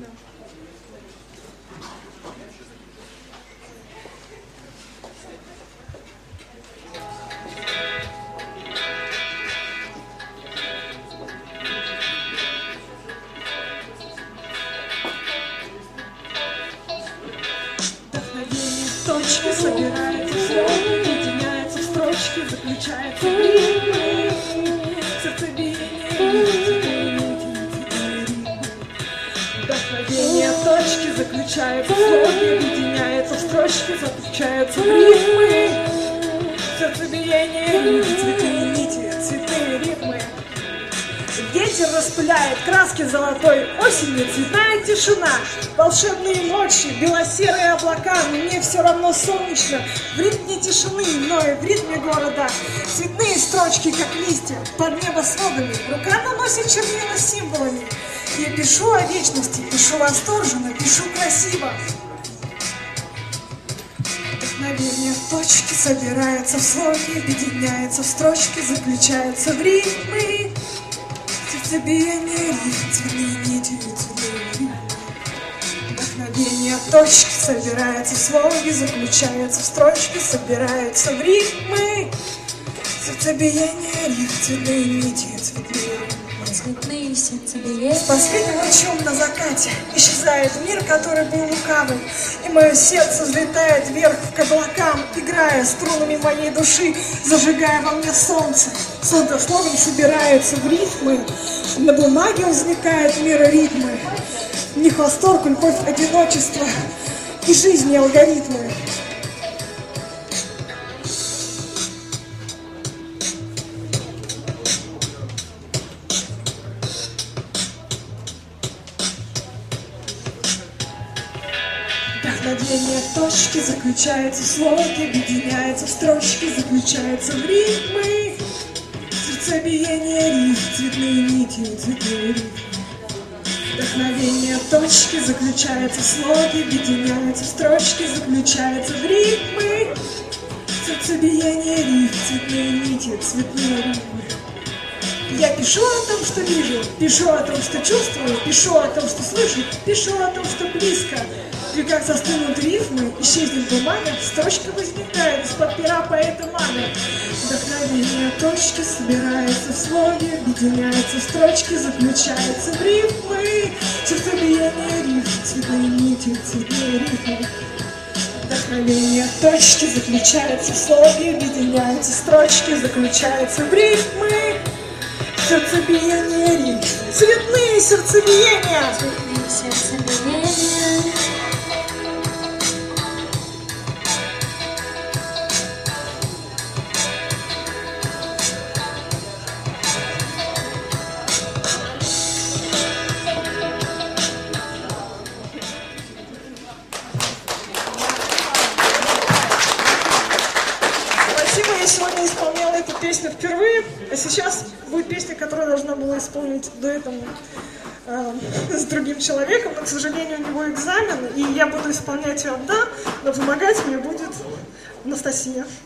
Вдохновение в точке собирается в слове, объединяется в строчке, заключается в ритме. Вдохновение в точке заключается в слове, объединяется в строчке, заключается в ритмы. Сердцебиение, цветные нити, цветные ритмы. Ветер распыляет краски золотой осени, цветная тишина, волшебные ночи, белосерые облака, но мне все равно солнечно. В ритме тишины, мною в ритме города, цветные строчки, как листья, под небосводами, рука наносит чернила символами. Я пишу о вечности, пишу восторженно, пишу красиво. Вдохновение в точке собирается в слоге, объединяется в строчке, заключается в ритмы. Сердцебиение, ритм, цветные нити, цветные ритмы. Вдохновение в точке собирается в слоге, заключается в строчке, собирается в ритмы. Сердцебиение, ритм, цветные нити, цветные ритмы. Цветные сердцебиения. С последним лучом на закате исчезает мир, который был лукавым, и мое сердце взлетает вверх к облакам, играя струнами моей души, зажигая во мне солнце. Солнце словом собирается в ритмы, на бумаге возникает мироритмы. В них восторг, любовь, одиночество и жизни алгоритмы. Вдохновение в точке заключается в слоге, объединяется в строчке, заключается в ритмы. Сердцебиение, риф, цветные нити, цветные рифы. Вдохновение в точке заключается в слоге, объединяется в строчке, заключается в ритмы. Сердцебиение, риф, цветные нити, цветные рифы. Я пишу о том, что вижу, пишу о том, что чувствую, пишу о том, что слышу, пишу о том, что близко. И как застынут рифмы, исчезнет бумага, строчка возникает из-под пера поэта маны. Вдохновение точки собирается в слоге, объединяется в строчке, заключается в рифмы. Сердцебиение, риф, цветные нити, цветные рифмы. Вдохновение точки заключается в слоге, объединяется в строчке, заключается в рифмы. Сердцебиение, риф, цветные сердцебиения. Цветные сердцебиения. Я сегодня исполняла эту песню впервые, а сейчас будет песня, которую должна была исполнить до этого с другим человеком, но, к сожалению, у него экзамен, и я буду исполнять ее одна, но помогать мне будет Анастасия.